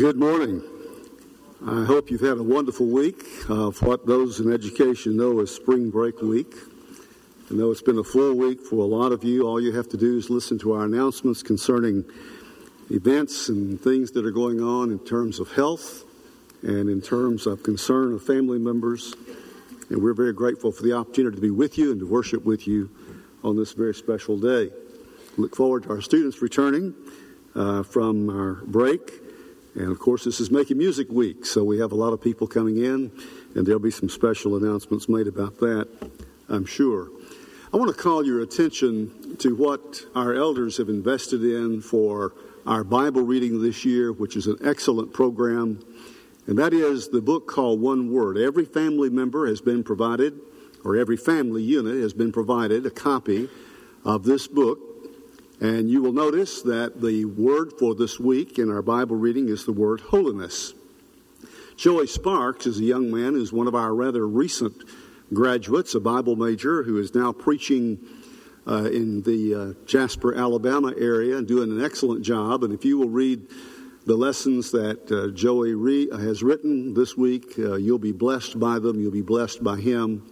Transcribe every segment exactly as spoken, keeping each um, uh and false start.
Good morning. I hope you've had a wonderful week of what those in education know as spring break week. I know it's been a full week for a lot of you. All you have to do is listen to our announcements concerning events and things that are going on in terms of health and in terms of concern of family members. And we're very grateful for the opportunity to be with you and to worship with you on this very special day. Look forward to our students returning uh, from our break. And, of course, this is Making Music Week, so we have a lot of people coming in, and there'll be some special announcements made about that, I'm sure. I want to call your attention to what our elders have invested in for our Bible reading this year, which is an excellent program, and that is the book called One Word. Every family member has been provided, or every family unit has been provided a copy of this book. And you will notice that the word for this week in our Bible reading is the word holiness. Joey Sparks is a young man who's one of our rather recent graduates, a Bible major who is now preaching uh, in the uh, Jasper, Alabama area and doing an excellent job. And if you will read the lessons that uh, Joey re- has written this week, uh, you'll be blessed by them. You'll be blessed by him.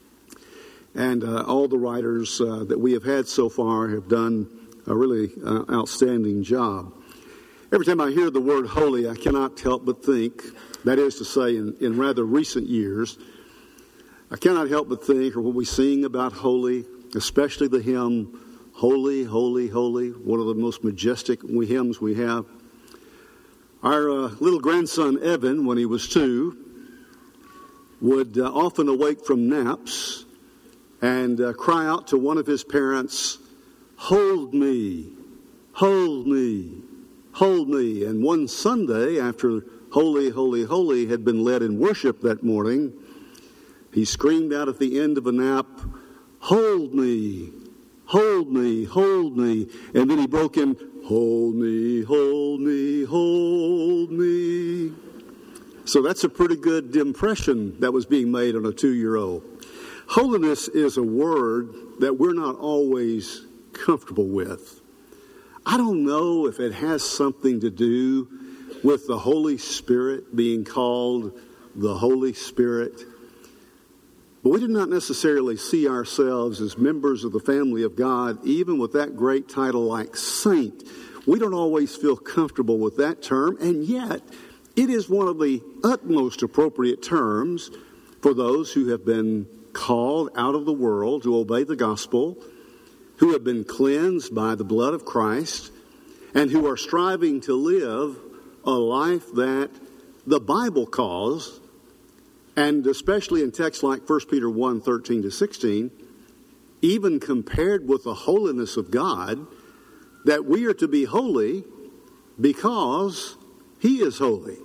And uh, all the writers uh, that we have had so far have done a really uh, outstanding job. Every time I hear the word holy, I cannot help but think, that is to say, in, in rather recent years, I cannot help but think, or when we sing about holy, especially the hymn, Holy, Holy, Holy, one of the most majestic hymns we have. Our uh, little grandson, Evan, when he was two, would uh, often awake from naps and uh, cry out to one of his parents, "Hold me, hold me, hold me." And one Sunday, after Holy, Holy, Holy had been led in worship that morning, he screamed out at the end of a nap, "Hold me, hold me, hold me." And then he broke in, "Hold me, hold me, hold me." So that's a pretty good impression that was being made on a two-year-old. Holiness is a word that we're not always comfortable with. I don't know if it has something to do with the Holy Spirit being called the Holy Spirit. But we do not necessarily see ourselves as members of the family of God, even with that great title like saint. We don't always feel comfortable with that term, and yet it is one of the utmost appropriate terms for those who have been called out of the world to obey the gospel, who have been cleansed by the blood of Christ, and who are striving to live a life that the Bible calls, and especially in texts like First Peter one, thirteen to sixteen, even compared with the holiness of God, that we are to be holy because He is holy.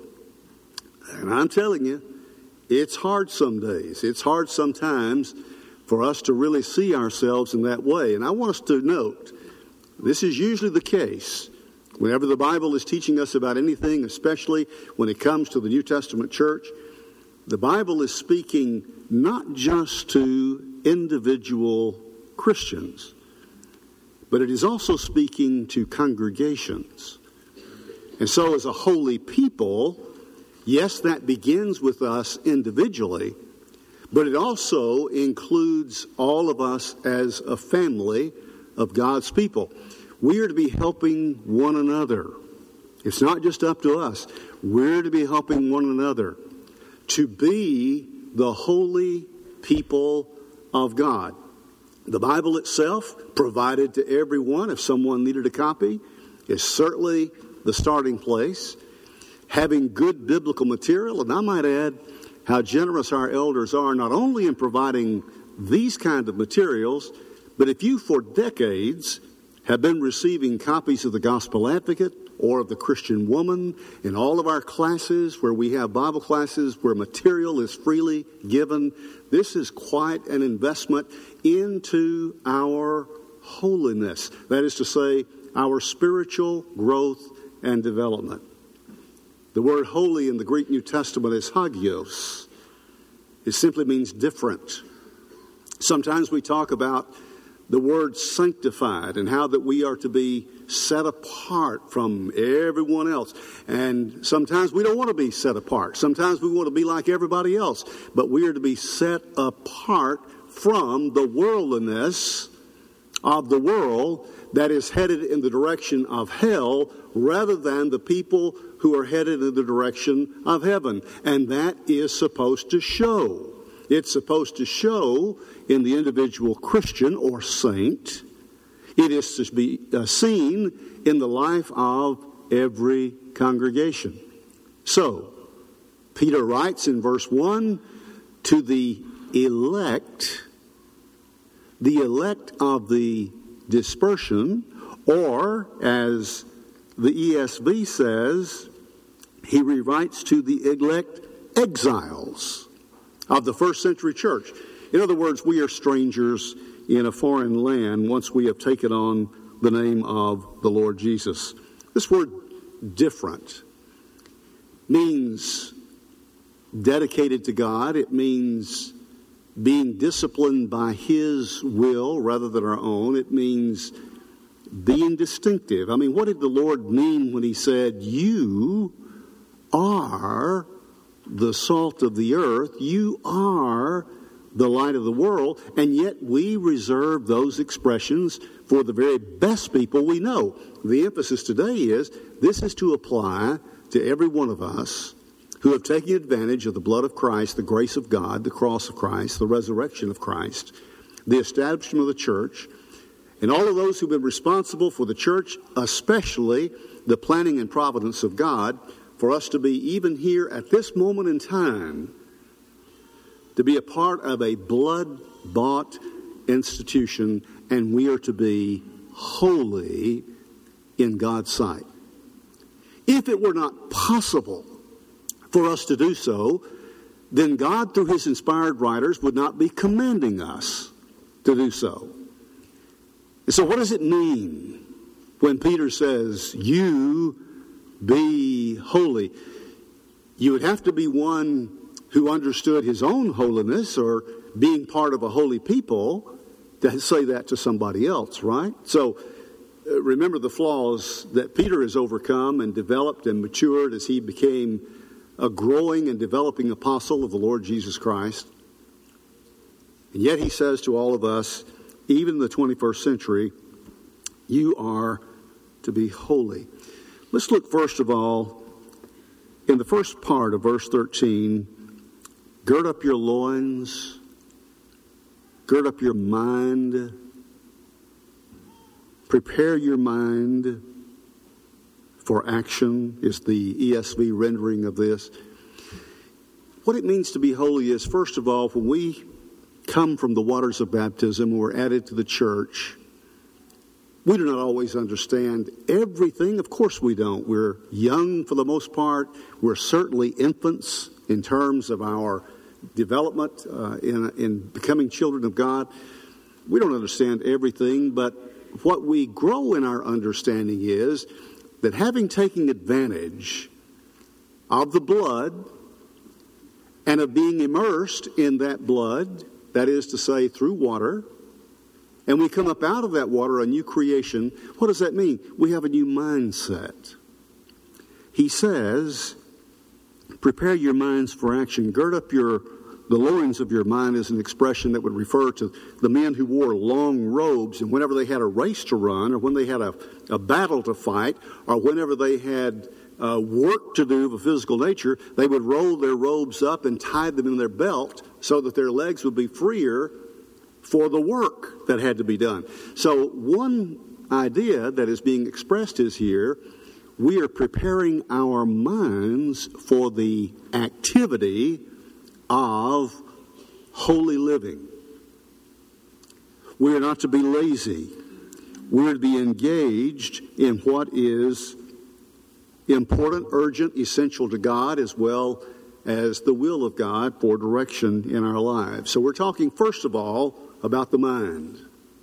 And I'm telling you, it's hard some days. It's hard sometimes for us to really see ourselves in that way. And I want us to note, this is usually the case whenever the Bible is teaching us about anything, especially when it comes to the New Testament church. The Bible is speaking not just to individual Christians, but it is also speaking to congregations. And so as a holy people, yes, that begins with us individually, but it also includes all of us as a family of God's people. We are to be helping one another. It's not just up to us. We're to be helping one another to be the holy people of God. The Bible itself, provided to everyone, if someone needed a copy, is certainly the starting place. Having good biblical material, and I might add, how generous our elders are, not only in providing these kind of materials, but if you for decades have been receiving copies of the Gospel Advocate or of the Christian Woman in all of our classes where we have Bible classes where material is freely given, this is quite an investment into our holiness. That is to say, our spiritual growth and development. The word holy in the Greek New Testament is hagios. It simply means different. Sometimes we talk about the word sanctified and how that we are to be set apart from everyone else. And sometimes we don't want to be set apart. Sometimes we want to be like everybody else. But we are to be set apart from the worldliness of the world that is headed in the direction of hell rather than the people who are headed in the direction of heaven. And that is supposed to show. It's supposed to show in the individual Christian or saint. It is to be uh, seen in the life of every congregation. So, Peter writes in verse one, to the elect, the elect of the dispersion, or as the E S V says, he rewrites to the elect exiles of the first century church. In other words, we are strangers in a foreign land once we have taken on the name of the Lord Jesus. This word different means dedicated to God. It means being disciplined by His will rather than our own. It means being distinctive. I mean, what did the Lord mean when He said, you are the salt of the earth, you are the light of the world, and yet we reserve those expressions for the very best people we know. The emphasis today is this is to apply to every one of us who have taken advantage of the blood of Christ, the grace of God, the cross of Christ, the resurrection of Christ, the establishment of the church, and all of those who've been responsible for the church, especially the planning and providence of God, for us to be even here at this moment in time, to be a part of a blood-bought institution, and we are to be holy in God's sight. If it were not possible for us to do so, then God, through His inspired writers, would not be commanding us to do so. And so what does it mean when Peter says, you be holy? You would have to be one who understood his own holiness or being part of a holy people to say that to somebody else, right? So uh, remember the flaws that Peter has overcome and developed and matured as he became a growing and developing apostle of the Lord Jesus Christ. And yet he says to all of us, even in the twenty-first century, you are to be holy. Let's look first of all, in the first part of verse thirteen, gird up your loins, gird up your mind, prepare your mind for action, is the E S V rendering of this. What it means to be holy is, first of all, when we come from the waters of baptism, we're added to the church, we do not always understand everything. Of course we don't. We're young for the most part. We're certainly infants in terms of our development uh, in, in becoming children of God. We don't understand everything, but what we grow in our understanding is that having taken advantage of the blood and of being immersed in that blood, that is to say through water, and we come up out of that water a new creation, what does that mean? We have a new mindset. He says, prepare your minds for action. Gird up your, the loins of your mind is an expression that would refer to the men who wore long robes, and whenever they had a race to run, or when they had a, a battle to fight, or whenever they had uh, work to do of a physical nature, they would roll their robes up and tie them in their belt so that their legs would be freer for the work that had to be done. So one idea that is being expressed is here, we are preparing our minds for the activity of holy living. We are not to be lazy. We're to be engaged in what is important, urgent, essential to God, as well as the will of God for direction in our lives. So we're talking first of all about the mind.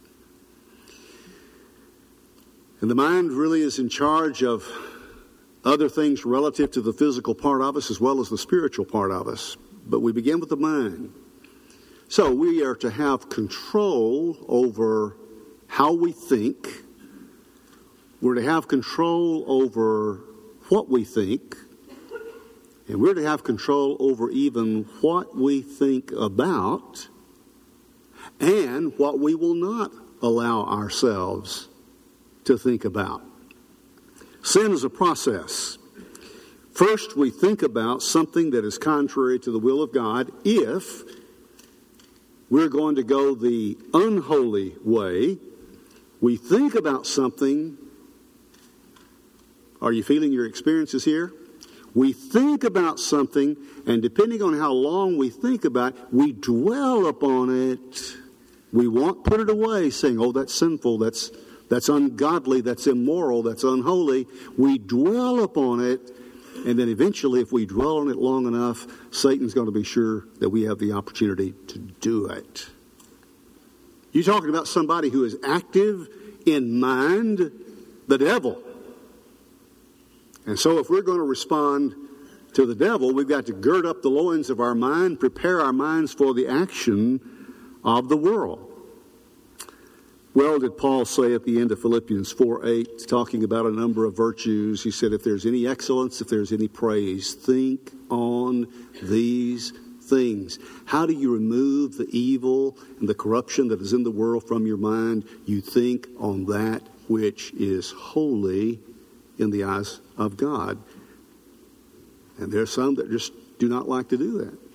And the mind really is in charge of other things relative to the physical part of us as well as the spiritual part of us. But we begin with the mind. So we are to have control over how we think. We're to have control over what we think. And we're to have control over even what we think about and what we will not allow ourselves to think about. Sin is a process. First, we think about something that is contrary to the will of God if we're going to go the unholy way. We think about something. Are you feeling your experiences here? We think about something, and depending on how long we think about it, we dwell upon it. We won't put it away, saying, oh, that's sinful, that's that's ungodly, that's immoral, that's unholy. We dwell upon it, and then eventually, if we dwell on it long enough, Satan's going to be sure that we have the opportunity to do it. You're talking about somebody who is active in mind, the devil. And so if we're going to respond to the devil, we've got to gird up the loins of our mind, prepare our minds for the action of the world. Well, did Paul say at the end of Philippians four eight, talking about a number of virtues, he said, if there's any excellence, if there's any praise, think on these things. How do you remove the evil and the corruption that is in the world from your mind? You think on that which is holy in the eyes of God. And there are some that just do not like to do that.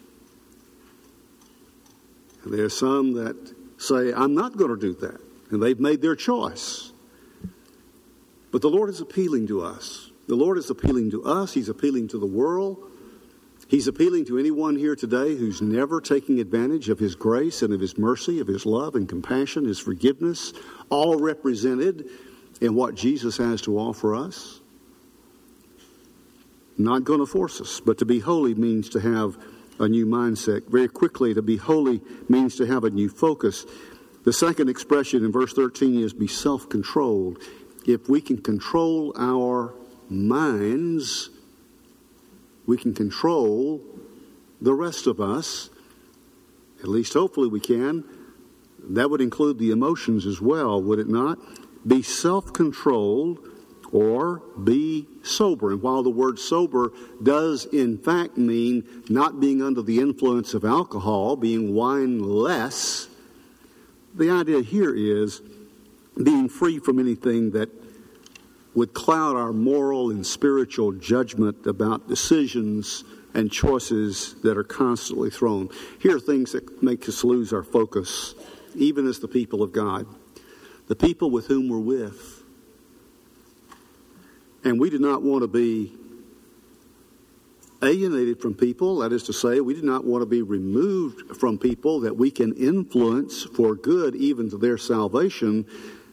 And there are some that say, I'm not going to do that. And they've made their choice. But the Lord is appealing to us. The Lord is appealing to us. He's appealing to the world. He's appealing to anyone here today who's never taking advantage of His grace and of His mercy, of His love and compassion, His forgiveness, all represented in what Jesus has to offer us. Not going to force us, but to be holy means to have a new mindset. Very quickly, to be holy means to have a new focus. The second expression in verse thirteen is be self-controlled. If we can control our minds, we can control the rest of us. At least hopefully we can. That would include the emotions as well, would it not? Be self-controlled or be sober. And while the word sober does in fact mean not being under the influence of alcohol, being wineless, the idea here is being free from anything that would cloud our moral and spiritual judgment about decisions and choices that are constantly thrown. Here are things that make us lose our focus, even as the people of God, the people with whom we're with. And we do not want to be alienated from people. That is to say, we do not want to be removed from people that we can influence for good, even to their salvation.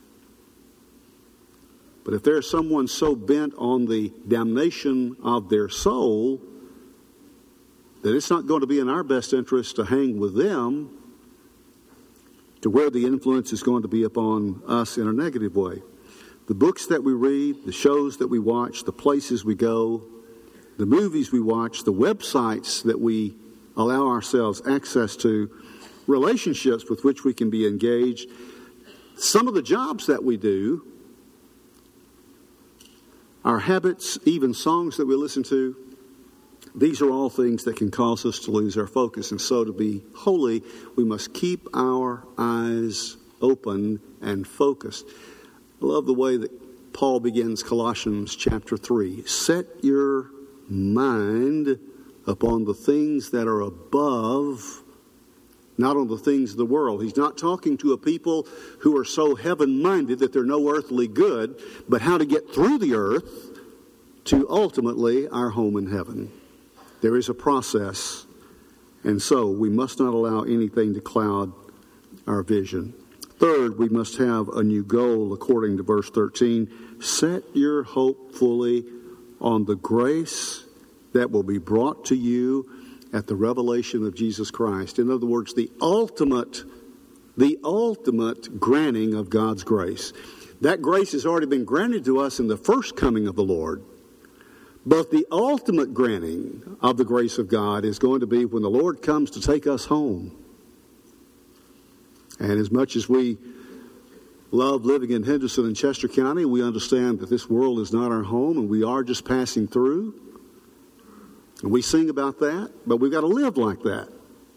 But if there's someone so bent on the damnation of their soul that it's not going to be in our best interest to hang with them, to where the influence is going to be upon us in a negative way. The books that we read, the shows that we watch, the places we go, the movies we watch, the websites that we allow ourselves access to, relationships with which we can be engaged, some of the jobs that we do, our habits, even songs that we listen to, these are all things that can cause us to lose our focus. And so to be holy, we must keep our eyes open and focused. I love the way that Paul begins Colossians chapter three. Set your mind upon the things that are above, not on the things of the world. He's not talking to a people who are so heaven-minded that they're no earthly good, but how to get through the earth to ultimately our home in heaven. There is a process, and so we must not allow anything to cloud our vision. Third, we must have a new goal according to verse thirteen. Set your hope fully on the grace that will be brought to you at the revelation of Jesus Christ. In other words, the ultimate, the ultimate granting of God's grace. That grace has already been granted to us in the first coming of the Lord. But the ultimate granting of the grace of God is going to be when the Lord comes to take us home. And as much as we love living in Henderson and Chester County. We understand that this world is not our home and we are just passing through. And we sing about that, but we've got to live like that.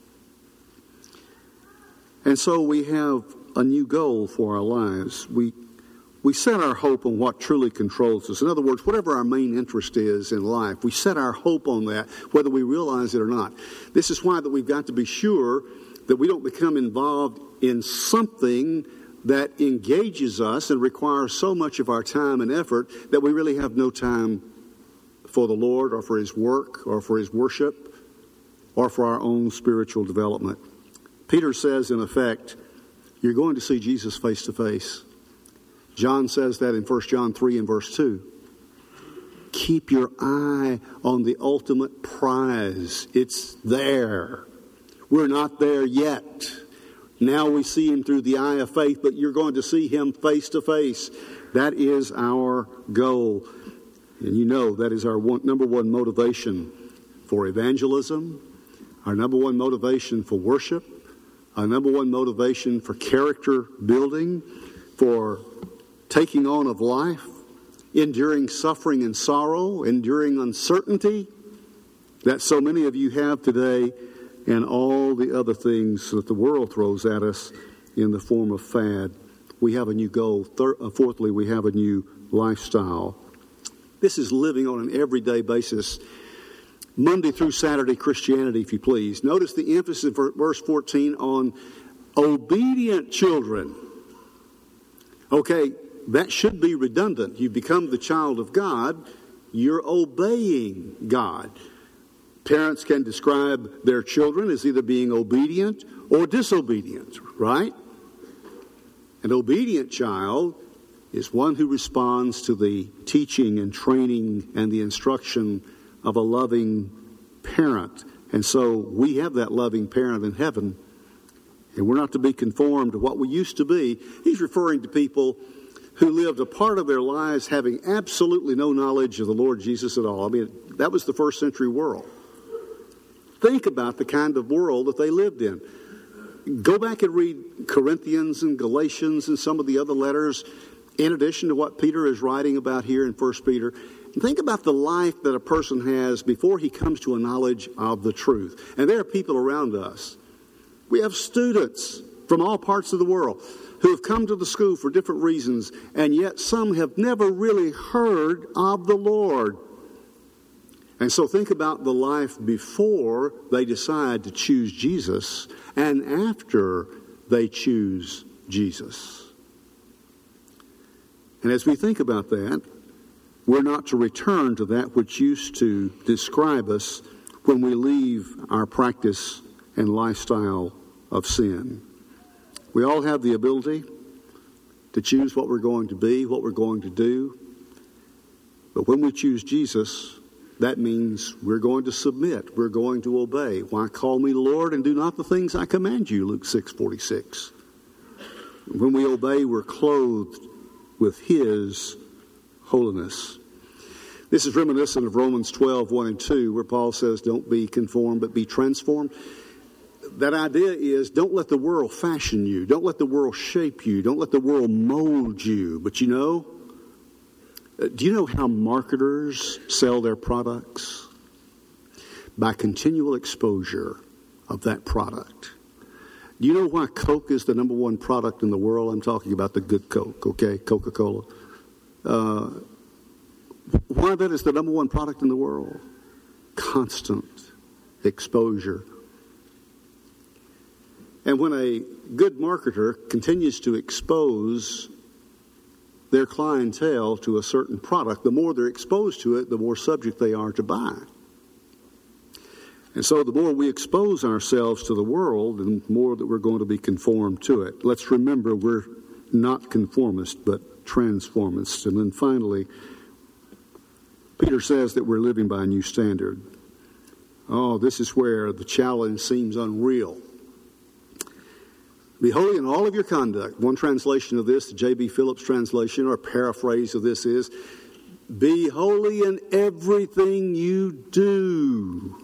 And so we have a new goal for our lives. We we set our hope on what truly controls us. In other words, whatever our main interest is in life, we set our hope on that, whether we realize it or not. This is why that we've got to be sure that we don't become involved in something that engages us and requires so much of our time and effort that we really have no time for the Lord or for His work or for His worship or for our own spiritual development. Peter says, in effect, you're going to see Jesus face to face. John says that in First John three and verse two. Keep your eye on the ultimate prize. It's there. We're not there yet. Now we see Him through the eye of faith, but you're going to see Him face to face. That is our goal. And you know that is our one, number one motivation for evangelism, our number one motivation for worship, our number one motivation for character building, for taking on of life, enduring suffering and sorrow, enduring uncertainty that so many of you have today, and all the other things that the world throws at us in the form of fad. We have a new goal. Third, uh, fourthly, we have a new lifestyle. This is living on an everyday basis, Monday through Saturday Christianity, if you please. Notice the emphasis in verse fourteen on obedient children. Okay, that should be redundant. You become the child of God, you're obeying God. Parents can describe their children as either being obedient or disobedient, right? An obedient child is one who responds to the teaching and training and the instruction of a loving parent. And so we have that loving parent in heaven, and we're not to be conformed to what we used to be. He's referring to people who lived a part of their lives having absolutely no knowledge of the Lord Jesus at all. I mean, that was the first century world. Think about the kind of world that they lived in. Go back and read Corinthians and Galatians and some of the other letters, in addition to what Peter is writing about here in First Peter. And think about the life that a person has before he comes to a knowledge of the truth. And there are people around us. We have students from all parts of the world who have come to the school for different reasons, and yet some have never really heard of the Lord. And so think about the life before they decide to choose Jesus and after they choose Jesus. And as we think about that, we're not to return to that which used to describe us when we leave our practice and lifestyle of sin. We all have the ability to choose what we're going to be, what we're going to do. But when we choose Jesus, that means we're going to submit. We're going to obey. Why call me Lord and do not the things I command you, Luke six forty-six. When we obey, we're clothed with His holiness. This is reminiscent of Romans twelve, one and two, where Paul says, don't be conformed, but be transformed. That idea is, don't let the world fashion you. Don't let the world shape you. Don't let the world mold you. But you know, do you know how marketers sell their products? By continual exposure of that product. Do you know why Coke is the number one product in the world? I'm talking about the good Coke, okay? Coca-Cola. Uh, why that is the number one product in the world? Constant exposure. And when a good marketer continues to expose their clientele to a certain product, the more they're exposed to it, the more subject they are to buy. And so the more we expose ourselves to the world, the more that we're going to be conformed to it. Let's remember we're not conformists, but transformists. And then finally, Peter says that we're living by a new standard. Oh, this is where the challenge seems unreal. Be holy in all of your conduct. One translation of this, the J B Phillips translation, or paraphrase of this is, be holy in everything you do.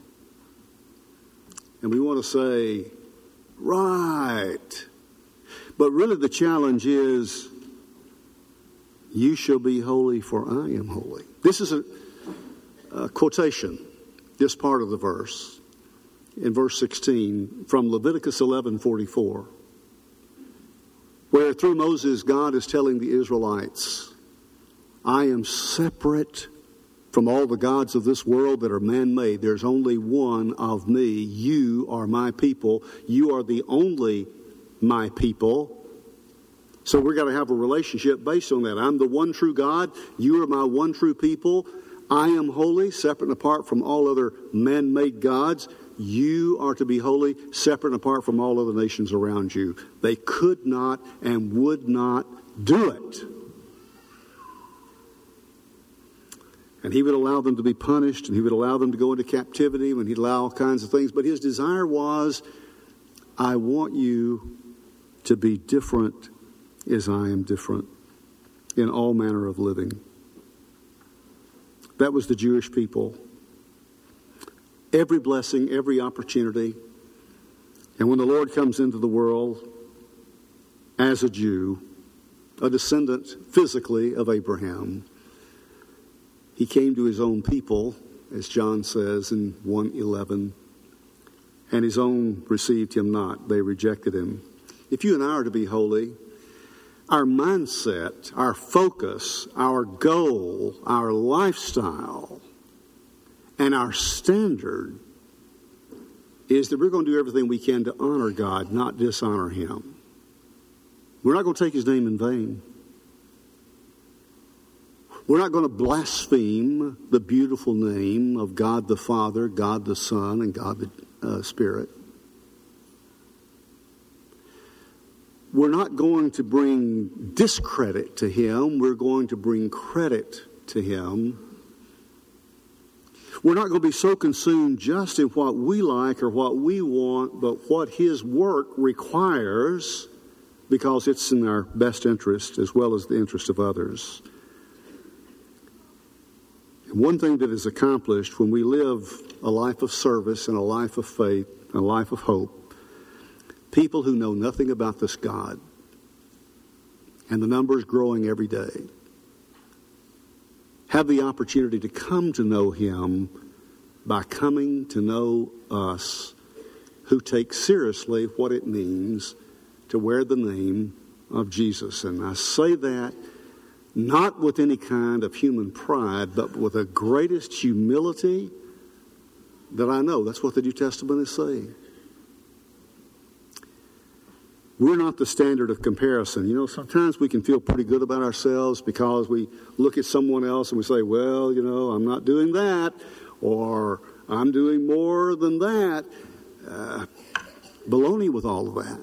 And we want to say, right. But really the challenge is, you shall be holy, for I am holy. This is a, a quotation, this part of the verse, in verse sixteen, from Leviticus eleven forty-four, where through Moses, God is telling the Israelites, I am separate from all the gods of this world that are man-made. There's only one of me. You are my people. You are the only my people. So we're going to have a relationship based on that. I'm the one true God. You are my one true people. I am holy, separate and apart from all other man-made gods. You are to be holy, separate and apart from all other nations around you. They could not and would not do it. And he would allow them to be punished, and he would allow them to go into captivity, and he'd allow all kinds of things. But his desire was, I want you to be different as I am different in all manner of living. That was the Jewish people. Every blessing, every opportunity. And when the Lord comes into the world as a Jew, a descendant physically of Abraham, he came to his own people, as John says in one eleven, and his own received him not. They rejected him. If you and I are to be holy, our mindset, our focus, our goal, our lifestyle, and our standard is that we're going to do everything we can to honor God, not dishonor him. We're not going to take his name in vain. We're not going to blaspheme the beautiful name of God the Father, God the Son, and God the uh, Spirit. We're not going to bring discredit to him. We're going to bring credit to him. We're not going to be so consumed just in what we like or what we want, but what his work requires, because it's in our best interest as well as the interest of others. And one thing that is accomplished when we live a life of service and a life of faith, a life of hope, people who know nothing about this God, and the number is growing every day, have the opportunity to come to know him by coming to know us, who take seriously what it means to wear the name of Jesus. And I say that not with any kind of human pride, but with the greatest humility that I know. That's what the New Testament is saying. We're not the standard of comparison. You know, sometimes we can feel pretty good about ourselves because we look at someone else and we say, well, you know, I'm not doing that, or I'm doing more than that. Uh, baloney with all of that.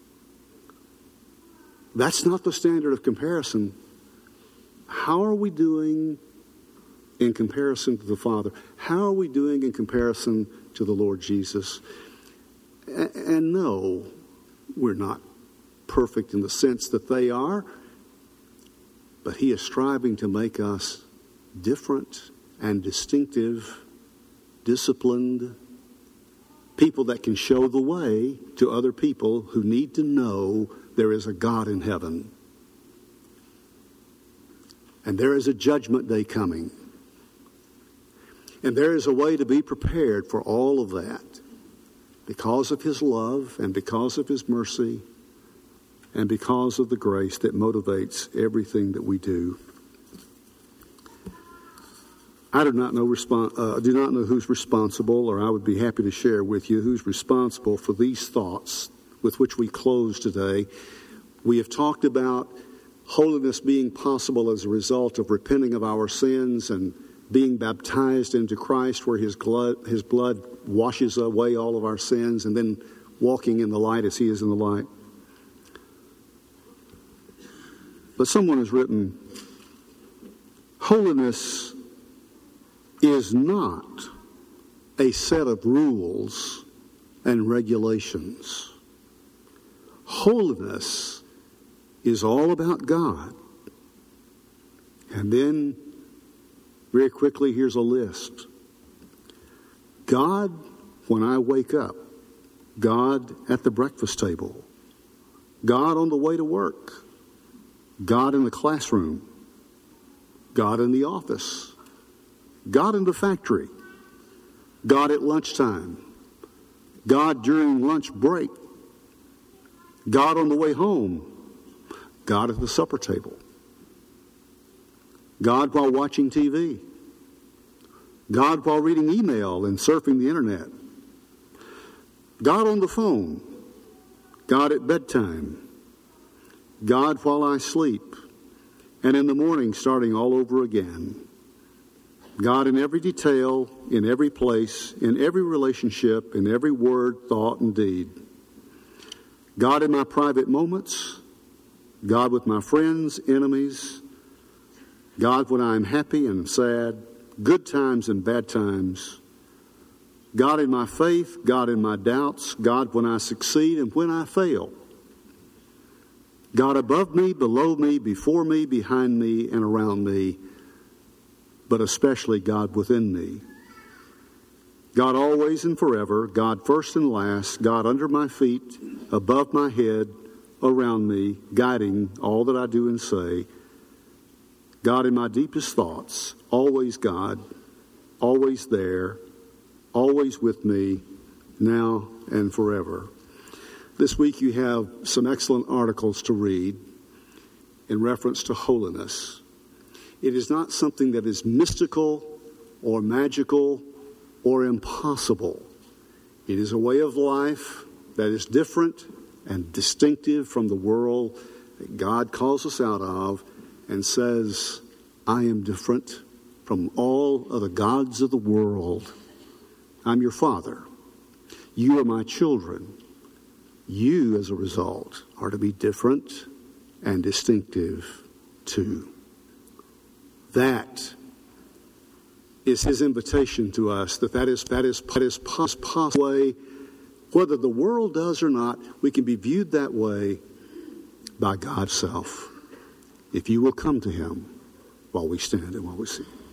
That's not the standard of comparison. How are we doing in comparison to the Father? How are we doing in comparison to the Lord Jesus? And, and no, we're not perfect in the sense that they are, but he is striving to make us different and distinctive, disciplined, people that can show the way to other people who need to know there is a God in heaven. And there is a judgment day coming. And there is a way to be prepared for all of that, because of his love and because of his mercy and because of the grace that motivates everything that we do. I do not know respon- uh, do not know who's responsible, or I would be happy to share with you who's responsible for these thoughts with which we close today. We have talked about holiness being possible as a result of repenting of our sins and being baptized into Christ, where his blood, his blood washes away all of our sins, and then walking in the light as he is in the light. But someone has written, holiness is not a set of rules and regulations. Holiness is all about God. And then, very quickly, here's a list. God when I wake up. God at the breakfast table. God on the way to work, God in the classroom, God in the office, God in the factory, God at lunchtime, God during lunch break, God on the way home, God at the supper table, God while watching T V, God while reading email and surfing the internet, God on the phone, God at bedtime, God while I sleep, and in the morning starting all over again. God in every detail, in every place, in every relationship, in every word, thought, and deed. God in my private moments, God with my friends, enemies, God when I am happy and sad, good times and bad times, God in my faith, God in my doubts, God when I succeed and when I fail, God above me, below me, before me, behind me, and around me, but especially God within me. God always and forever, God first and last, God under my feet, above my head, around me, guiding all that I do and say. God in my deepest thoughts, always God, always there, always with me, now and forever. This week you have some excellent articles to read in reference to holiness. It is not something that is mystical or magical or impossible. It is a way of life that is different and distinctive from the world that God calls us out of and says, I am different from all of the gods of the world. I'm your Father. You are my children. You, as a result, are to be different and distinctive too. That is his invitation to us, that that is, that is, that is possible. Whether the world does or not, we can be viewed that way by God's self. If you will come to him while we stand and while we sing.